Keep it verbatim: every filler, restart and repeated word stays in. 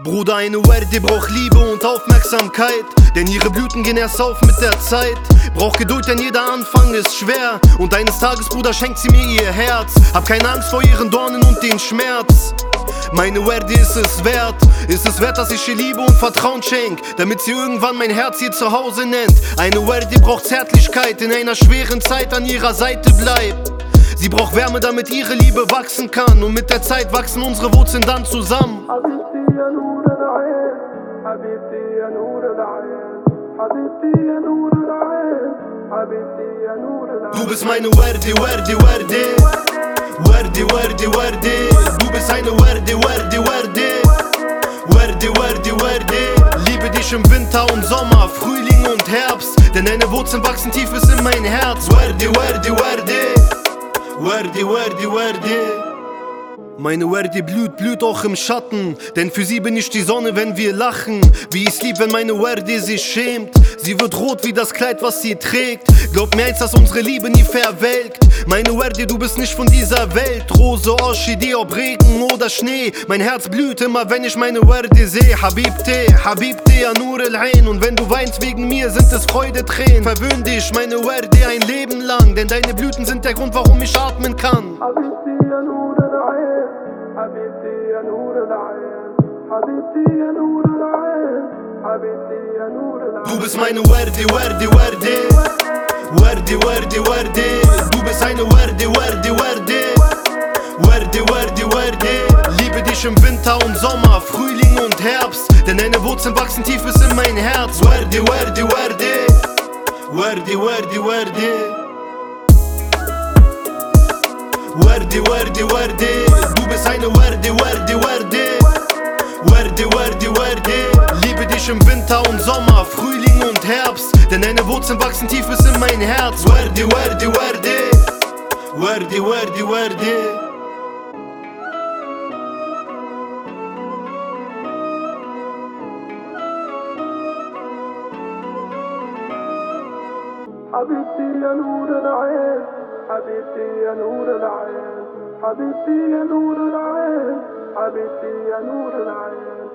Bruder, eine Werde braucht Liebe und Aufmerksamkeit, denn ihre Blüten gehen erst auf mit der Zeit. Braucht Geduld, denn jeder Anfang ist schwer, und eines Tages, Bruder, schenkt sie mir ihr Herz. Hab keine Angst vor ihren Dornen und den Schmerz. Meine Werde ist es wert, ist es wert, dass ich ihr Liebe und Vertrauen schenk, damit sie irgendwann mein Herz ihr Zuhause nennt. Eine Werde braucht Zärtlichkeit, in einer schweren Zeit an ihrer Seite bleibt. Sie braucht Wärme, damit ihre Liebe wachsen kann, und mit der Zeit wachsen unsere Wurzeln dann zusammen. Du bist meine Werde, Werde, Werde, Werde, Werde, Werde. Du bist eine Werde, Werde, Werde, Werde, Werde, Werde. Liebe dich im Winter und Sommer, Frühling und Herbst, denn deine Wurzeln wachsen tief bis in mein Herz. Werde, Werde, Werde, Werde, Werde, Werde. Meine Werde blüht, blüht auch im Schatten, denn für sie bin ich die Sonne, wenn wir lachen. Wie ich's lieb, wenn meine Werde sich schämt. Sie wird rot wie das Kleid, was sie trägt. Glaub mir eins, dass unsere Liebe nie verwelkt. Meine Werde, du bist nicht von dieser Welt. Rose, Orchidee, ob Regen oder Schnee. Mein Herz blüht immer, wenn ich meine Werde seh. Habibti, Habibti, ya Nur al-Ain. Und wenn du weinst wegen mir, sind es Freudetränen. Verwöhn dich, meine Werde, ein Leben lang, denn deine Blüten sind der Grund, warum ich atmen kann. حبيبتي يا نور العين حبيبتي يا نور العين حبيبتي يا نور العين حبيبتي يا نور العين. Du bist meine Werde, Werde, Werde, Werde, Werde, Werde. Du bist eine Werde, Werde, Werde, Werde, Werde, Werde. Liebe dich im Winter und Sommer, Frühling und Herbst, denn deine Wurzeln wachsen tief bis in mein Herz. Werde, Werde, Werde, Werde, Werde, Werde. Werde, Werde, Werde. Du bist eine Werde, Werde, Werde, Werde, Werde, Werde. Liebe dich im Winter und Sommer, Frühling und Herbst, denn deine Wurzeln wachsen tief bis in mein Herz. Werde, Werde, Werde, Werde, Werde, Werde. حبيبتي يا نور العين حبيبتي يا نور العين حبيبتي يا نور العين حبيبتي يا نور العين.